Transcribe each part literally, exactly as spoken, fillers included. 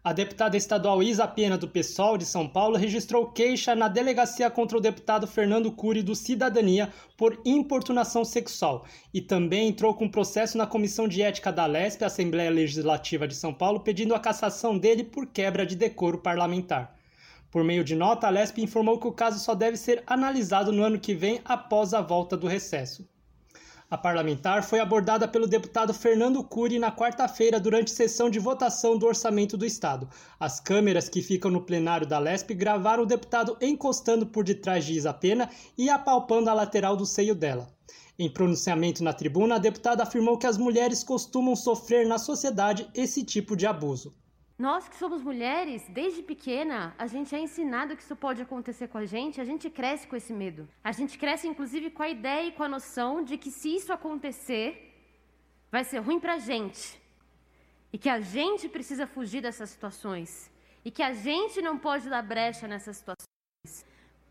A deputada estadual Isa Pena, do PSOL de São Paulo, registrou queixa na delegacia contra o deputado Fernando Cury, do Cidadania, por importunação sexual, e também entrou com processo na Comissão de Ética da Lesp, Assembleia Legislativa de São Paulo, pedindo a cassação dele por quebra de decoro parlamentar. Por meio de nota, a Lesp informou que o caso só deve ser analisado no ano que vem, após a volta do recesso. A parlamentar foi abordada pelo deputado Fernando Cury na quarta-feira durante sessão de votação do Orçamento do Estado. As câmeras que ficam no plenário da Lesp gravaram o deputado encostando por detrás de Isa Pena e apalpando a lateral do seio dela. Em pronunciamento na tribuna, a deputada afirmou que as mulheres costumam sofrer na sociedade esse tipo de abuso. Nós que somos mulheres, desde pequena, a gente é ensinado que isso pode acontecer com a gente, a gente cresce com esse medo. A gente cresce, inclusive, com a ideia e com a noção de que se isso acontecer, vai ser ruim pra gente. E que a gente precisa fugir dessas situações. E que a gente não pode dar brecha nessas situações.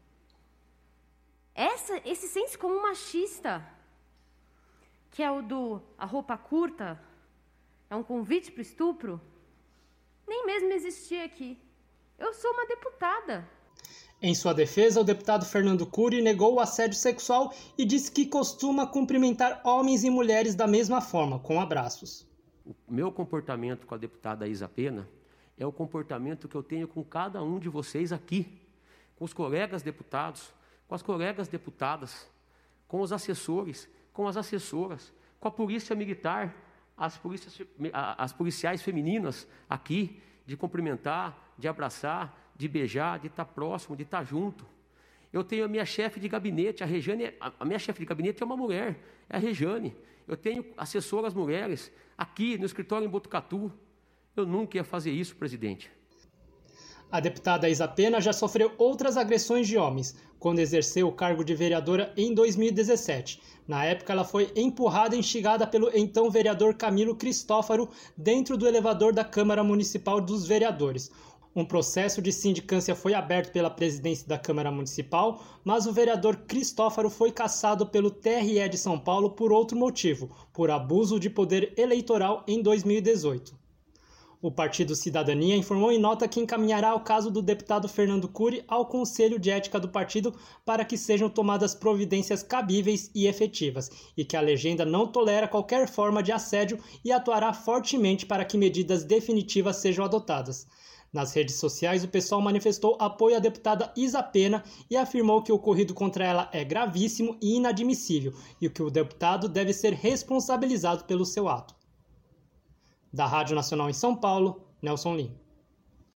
Essa, esse senso comum machista, que é o do a roupa curta, é um convite para o estupro, nem mesmo existia aqui. Eu sou uma deputada. Em sua defesa, o deputado Fernando Cury negou o assédio sexual e disse que costuma cumprimentar homens e mulheres da mesma forma, com abraços. O meu comportamento com a deputada Isa Pena é o comportamento que eu tenho com cada um de vocês aqui, com os colegas deputados, com as colegas deputadas, com os assessores, com as assessoras, com a polícia militar, As, polícias, as policiais femininas aqui, de cumprimentar, de abraçar, de beijar, de estar próximo, de estar junto. Eu tenho a minha chefe de gabinete, a Rejane, a minha chefe de gabinete é uma mulher, é a Rejane. Eu tenho assessoras mulheres aqui no escritório em Botucatu. Eu nunca ia fazer isso, presidente. A deputada Isa Pena já sofreu outras agressões de homens, quando exerceu o cargo de vereadora em dois mil e dezessete. Na época, ela foi empurrada e instigada pelo então vereador Camilo Cristófaro dentro do elevador da Câmara Municipal dos Vereadores. Um processo de sindicância foi aberto pela presidência da Câmara Municipal, mas o vereador Cristófaro foi cassado pelo T R E de São Paulo por outro motivo, por abuso de poder eleitoral em dois mil e dezoito. O Partido Cidadania informou em nota que encaminhará o caso do deputado Fernando Cury ao Conselho de Ética do partido para que sejam tomadas providências cabíveis e efetivas, e que a legenda não tolera qualquer forma de assédio e atuará fortemente para que medidas definitivas sejam adotadas. Nas redes sociais, o pessoal manifestou apoio à deputada Isa Pena e afirmou que o ocorrido contra ela é gravíssimo e inadmissível, e que o deputado deve ser responsabilizado pelo seu ato. Da Rádio Nacional em São Paulo, Nelson Lim.